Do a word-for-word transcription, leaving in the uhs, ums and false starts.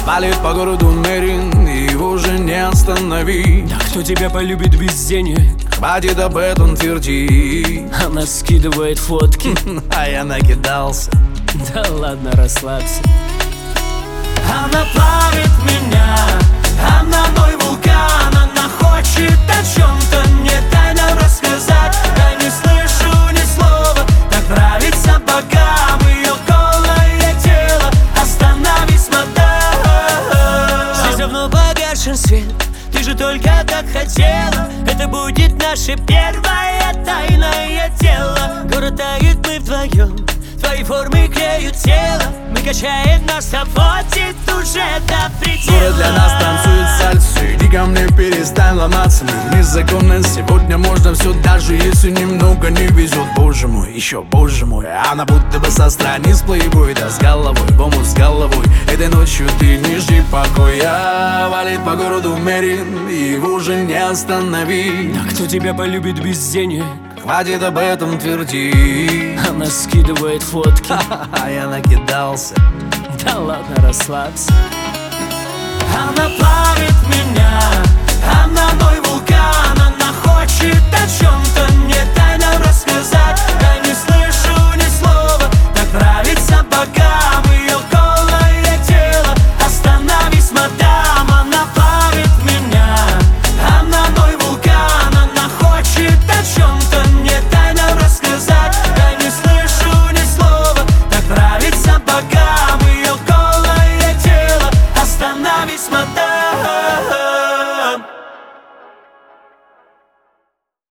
Валит по городу Мерин, и его уже не остановить. Да кто тебя полюбит без денег? Хватит об этом твердить. Она скидывает фотки, а я накидался. Да ладно, расслабься. Она плавит меня, она мой вулкан. Она хочет о чем-то мне тайно рассказать. Я не слышу ни слова, так нравится богам. Ее голое тело, остановись, мадам. Здесь давно погашен свет, ты же только так хотела. Это будет наше первое тайное дело. Город тает, мы вдвоем, твои формы клеют тело. Мы качаем, нас доводит уже до предела. Город для нас танцует сальсу. Иди ко мне, перестань ломаться. Мы незаконно, сегодня можно все, даже если немного не везет. Боже мой, еще боже мой. Она будто бы со страниц плейбой, да с головой, в омут с головой. Этой ночью ты не жди покоя. Валит по городу Мерин, и его уже не остановить. Да кто тебя полюбит без денег? Хватит об этом твердить. Она скидывает фотки, а я накидался. Да ладно, расслабься. Она плавит меня, она мой вулкан. Она хочет о чем-то